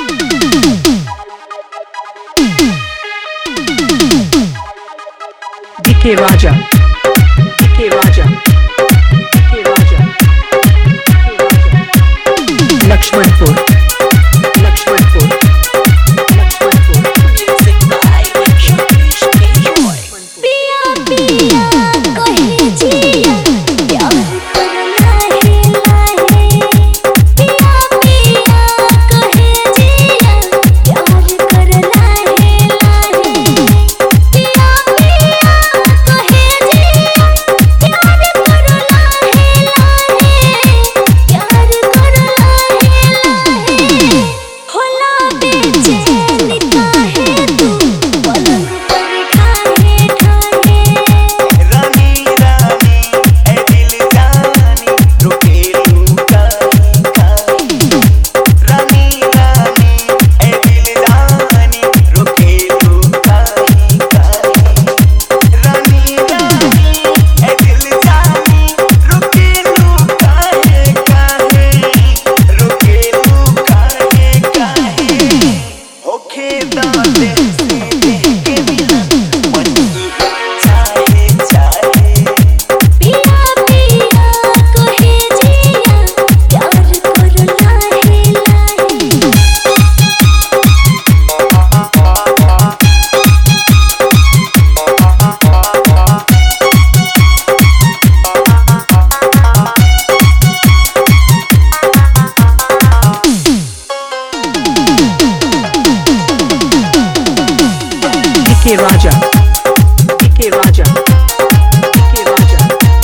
DK Raja, DK Raja, DK Raja, Lakshmanpur, Lakshmanpur, Lakshmanpur. Music by Jagdish K-Roy. पिया पिया कहे जिया प्यार करना है लाहे पिया पिया कहे जिया प्यार करना है लाहे पिया पिया कहे जिया प्यार करना है लाहे प्यार करना है लाहे होला बेचैन काहे तू पलंग पर ठाहे ठाहे रानी रानी ए दिल जानी रुके लूका खाई रानी रानी ए दिल जानी रुके लूका खाई रानी रानी ए दिल जानी रुके लूका काहे रुके लूका काहे होखे दाते सीधे के बिना मन चाहे चाहे पिया पिया कहे जिया प्यार करना है लाहे DK Raja, DK Raja, DK Raja,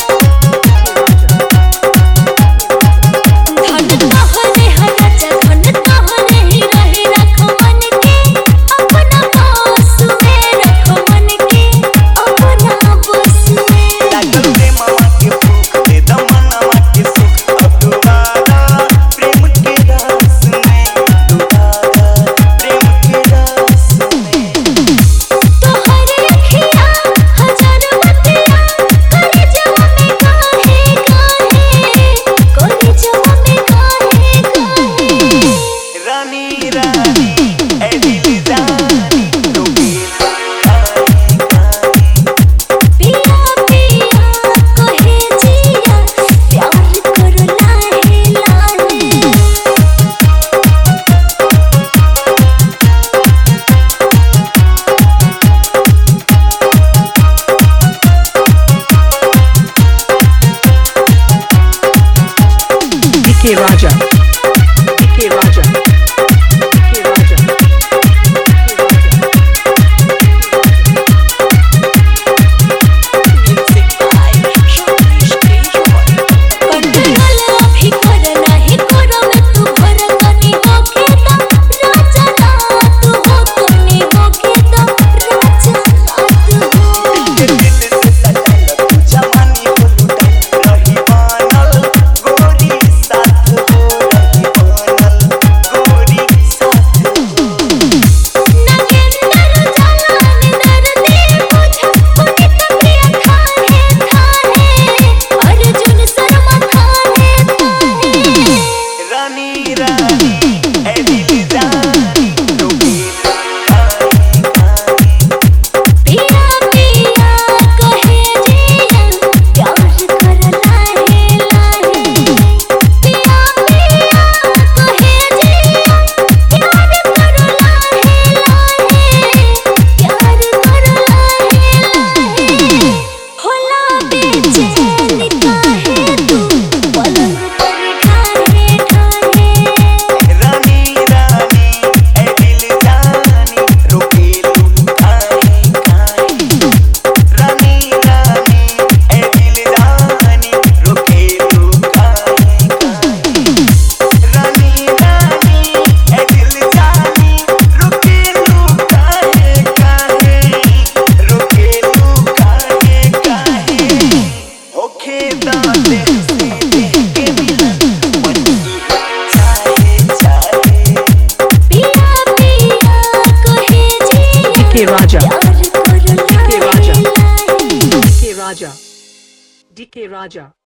धन कहने हरच धन कहने ही रहे रख मन के अपना पास में रख मन के अपना बस में लागल रे मामा के भूख दे दमनवा के सुख अब दोबारा प्रेम के रस में दोबारा प्रेम के रस में तोहरे अखियाँ हजार बतिया करे जवा में काहे करे जवा में काहे रानी रानी ए दिल जानी रुके खाई खाई पिया पिया कहे जिया प्यार करना है लाहे DK Raja, DK Raja, DK Raja, Music by Jagdish K-Roy. Control अभी करना ही करो मैं तू भर कनी होके ता राजा रात हो तनी होके ता राजा रात हो दिल से सटल तू जवानी को लुटल रही बनल गोरी साथ हो रही बनल गोरी साथ हो नगेंदर जलान दर्दी मुझे पुनीत प्रिय खाहे खाहे अर्जुन शर्मा खाहे खाहे रानी रानी ए दिल जानी रुके खाई खाई पिया पिया कहे जिया प्यार करना है लाहे पिया पिया कहे जिया प्यार करना है लाहे प्यार करना है लाहे होला बेचैन काहे तू पलंग पर ठाहे ठाहे रानी रानी ए दिल जानी रुके लुकाई खाई रानी रानी ए दिल जानी रुके लुकाई खाई रानी रानी ए दिल जानी रुके लुकाई काहे रुके लुकाई काहे होखे दाते सीधे के बिना मन चाहे चाहे पिया पिया कहे जिया DK Raja, प्यार करना DK है Raja, लाहे DK Raja, DK Raja.